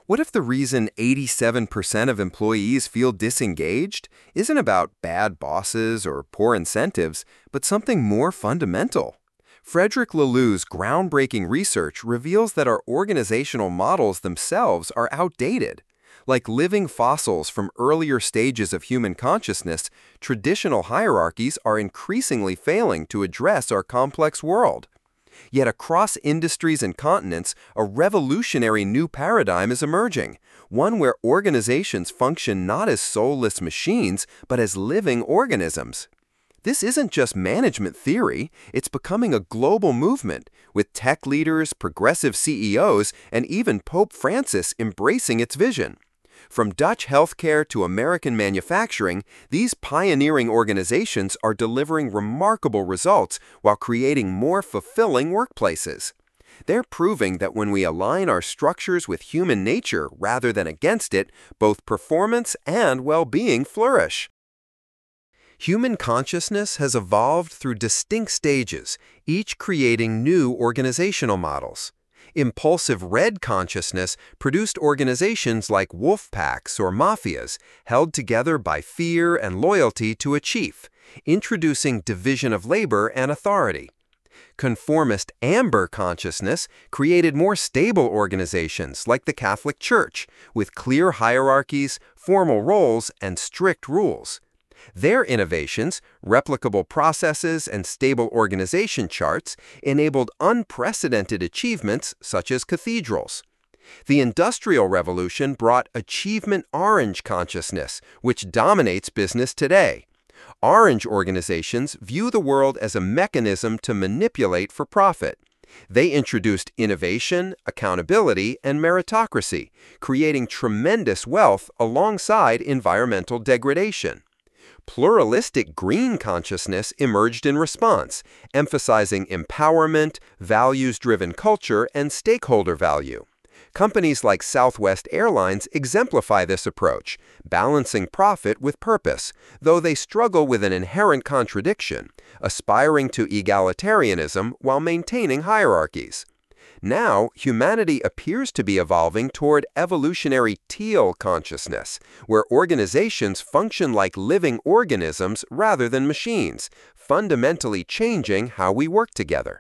What if the reason 87% of employees feel disengaged isn't about bad bosses or poor incentives, but something more fundamental? Frederick Laloux's groundbreaking research reveals that our organizational models themselves are outdated. Like living fossils from earlier stages of human consciousness, traditional hierarchies are increasingly failing to address our complex world. Yet across industries and continents, a revolutionary new paradigm is emerging, one where organizations function not as soulless machines, but as living organisms. This isn't just management theory, it's becoming a global movement, with tech leaders, progressive CEOs, and even Pope Francis embracing its vision. From Dutch healthcare to American manufacturing, these pioneering organizations are delivering remarkable results while creating more fulfilling workplaces. They're proving that when we align our structures with human nature rather than against it, both performance and well-being flourish. Human consciousness has evolved through distinct stages, each creating new organizational models. Impulsive red consciousness produced organizations like wolf packs or mafias, held together by fear and loyalty to a chief, introducing division of labor and authority. Conformist amber consciousness created more stable organizations like the Catholic Church, with clear hierarchies, formal roles, and strict rules. Their innovations, replicable processes, and stable organization charts enabled unprecedented achievements such as cathedrals. The Industrial Revolution brought achievement orange consciousness, which dominates business today. Orange organizations view the world as a mechanism to manipulate for profit. They introduced innovation, accountability, and meritocracy, creating tremendous wealth alongside environmental degradation. Pluralistic green consciousness emerged in response, emphasizing empowerment, values-driven culture, and stakeholder value. Companies like Southwest Airlines exemplify this approach, balancing profit with purpose, though they struggle with an inherent contradiction, aspiring to egalitarianism while maintaining hierarchies. Now, humanity appears to be evolving toward evolutionary teal consciousness, where organizations function like living organisms rather than machines, fundamentally changing how we work together.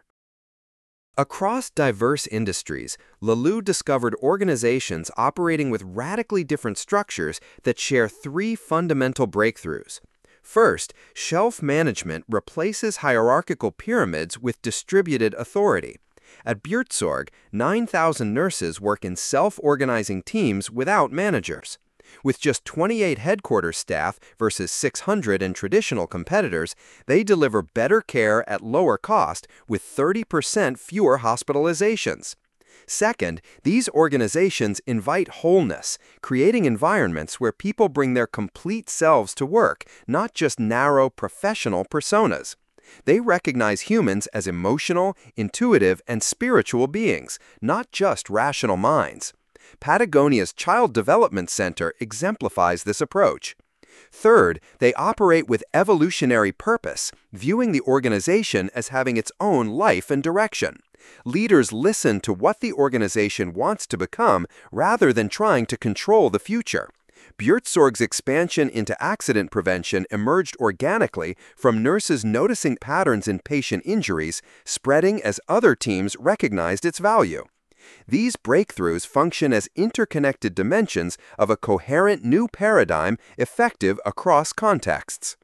Across diverse industries, Laloux discovered organizations operating with radically different structures that share three fundamental breakthroughs. First, shelf management replaces hierarchical pyramids with distributed authority. At Buurtzorg, 9,000 nurses work in self-organizing teams without managers. With just 28 headquarters staff versus 600 in traditional competitors, they deliver better care at lower cost with 30% fewer hospitalizations. Second, these organizations invite wholeness, creating environments where people bring their complete selves to work, not just narrow professional personas. They recognize humans as emotional, intuitive, and spiritual beings, not just rational minds. Patagonia's Child Development Center exemplifies this approach. Third, they operate with evolutionary purpose, viewing the organization as having its own life and direction. Leaders listen to what the organization wants to become rather than trying to control the future. Buurtzorg's expansion into accident prevention emerged organically from nurses noticing patterns in patient injuries, spreading as other teams recognized its value. These breakthroughs function as interconnected dimensions of a coherent new paradigm effective across contexts.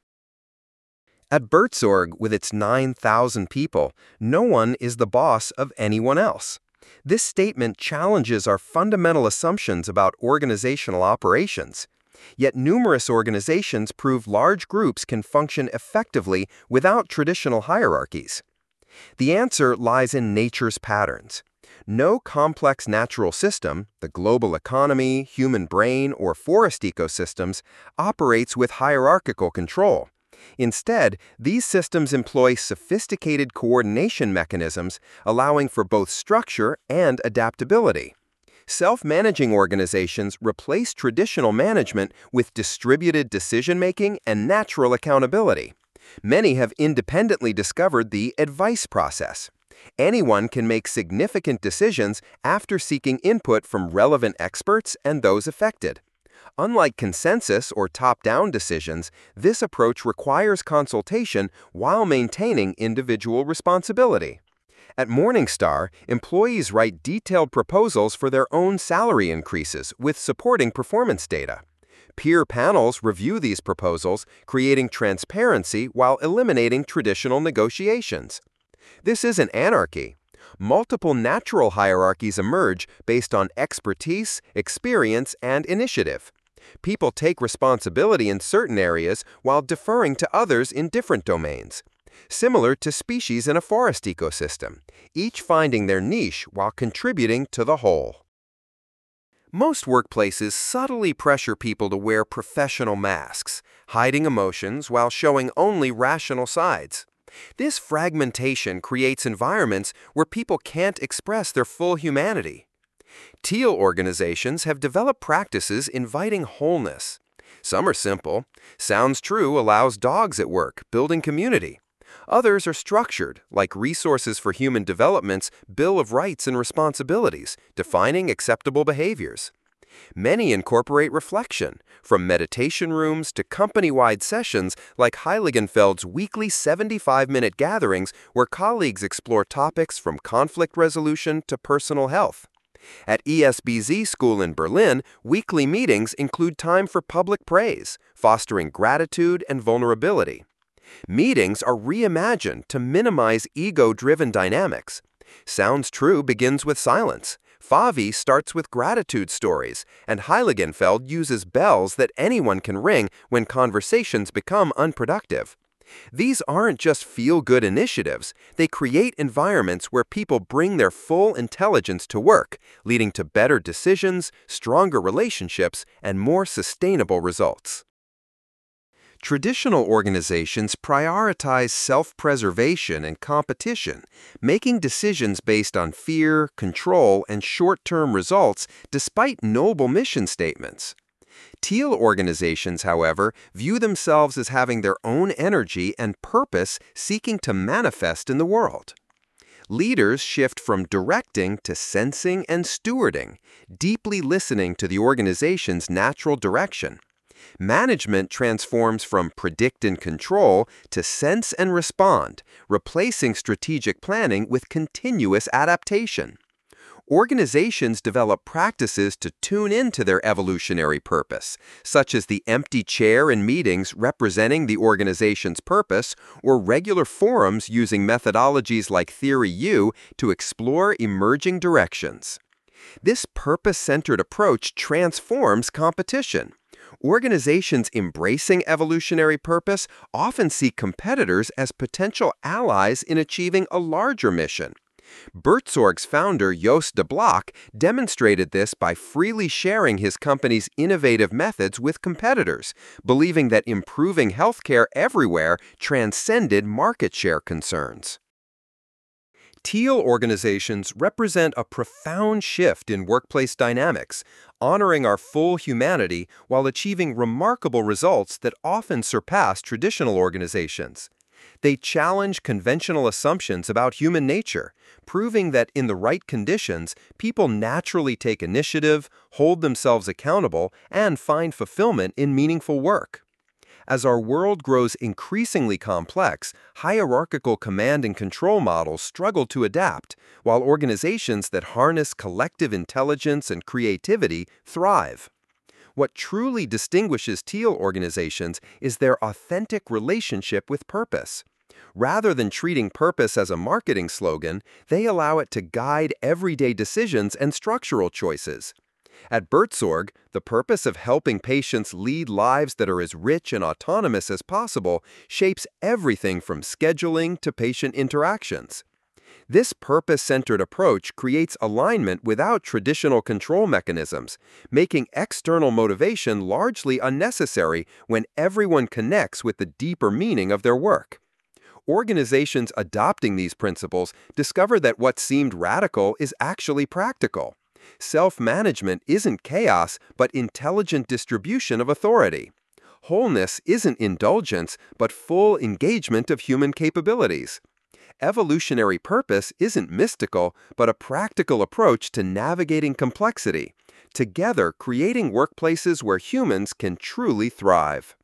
At Buurtzorg, with its 9,000 people, no one is the boss of anyone else. This statement challenges our fundamental assumptions about organizational operations. Yet numerous organizations prove large groups can function effectively without traditional hierarchies. The answer lies in nature's patterns. No complex natural system, the global economy, human brain, or forest ecosystems, operates with hierarchical control. Instead, these systems employ sophisticated coordination mechanisms, allowing for both structure and adaptability. Self-managing organizations replace traditional management with distributed decision-making and natural accountability. Many have independently discovered the advice process. Anyone can make significant decisions after seeking input from relevant experts and those affected. Unlike consensus or top-down decisions, this approach requires consultation while maintaining individual responsibility. At Morningstar, employees write detailed proposals for their own salary increases with supporting performance data. Peer panels review these proposals, creating transparency while eliminating traditional negotiations. This isn't anarchy. Multiple natural hierarchies emerge based on expertise, experience, and initiative. People take responsibility in certain areas while deferring to others in different domains. Similar to species in a forest ecosystem, each finding their niche while contributing to the whole. Most workplaces subtly pressure people to wear professional masks, hiding emotions while showing only rational sides. This fragmentation creates environments where people can't express their full humanity. Teal organizations have developed practices inviting wholeness. Some are simple. Sounds True allows dogs at work, building community. Others are structured, like Resources for Human Development's Bill of Rights and Responsibilities, defining acceptable behaviors. Many incorporate reflection, from meditation rooms to company-wide sessions like Heiligenfeld's weekly 75-minute gatherings where colleagues explore topics from conflict resolution to personal health. At ESBZ School in Berlin, weekly meetings include time for public praise, fostering gratitude and vulnerability. Meetings are reimagined to minimize ego-driven dynamics. Sounds True begins with silence. Favi starts with gratitude stories, and Heiligenfeld uses bells that anyone can ring when conversations become unproductive. These aren't just feel-good initiatives, they create environments where people bring their full intelligence to work, leading to better decisions, stronger relationships, and more sustainable results. Traditional organizations prioritize self-preservation and competition, making decisions based on fear, control, and short-term results despite noble mission statements. Teal organizations, however, view themselves as having their own energy and purpose seeking to manifest in the world. Leaders shift from directing to sensing and stewarding, deeply listening to the organization's natural direction. Management transforms from predict and control to sense and respond, replacing strategic planning with continuous adaptation. Organizations develop practices to tune into their evolutionary purpose, such as the empty chair in meetings representing the organization's purpose, or regular forums using methodologies like Theory U to explore emerging directions. This purpose-centered approach transforms competition. Organizations embracing evolutionary purpose often see competitors as potential allies in achieving a larger mission. Buurtzorg's founder Joost de Blok demonstrated this by freely sharing his company's innovative methods with competitors, believing that improving healthcare everywhere transcended market share concerns. Teal organizations represent a profound shift in workplace dynamics, honoring our full humanity while achieving remarkable results that often surpass traditional organizations. They challenge conventional assumptions about human nature, proving that in the right conditions, people naturally take initiative, hold themselves accountable, and find fulfillment in meaningful work. As our world grows increasingly complex, hierarchical command and control models struggle to adapt, while organizations that harness collective intelligence and creativity thrive. What truly distinguishes Teal organizations is their authentic relationship with purpose. Rather than treating purpose as a marketing slogan, they allow it to guide everyday decisions and structural choices. At Buurtzorg, the purpose of helping patients lead lives that are as rich and autonomous as possible shapes everything from scheduling to patient interactions. This purpose-centered approach creates alignment without traditional control mechanisms, making external motivation largely unnecessary when everyone connects with the deeper meaning of their work. Organizations adopting these principles discover that what seemed radical is actually practical. Self-management isn't chaos, but intelligent distribution of authority. Wholeness isn't indulgence, but full engagement of human capabilities. Evolutionary purpose isn't mystical, but a practical approach to navigating complexity, together creating workplaces where humans can truly thrive.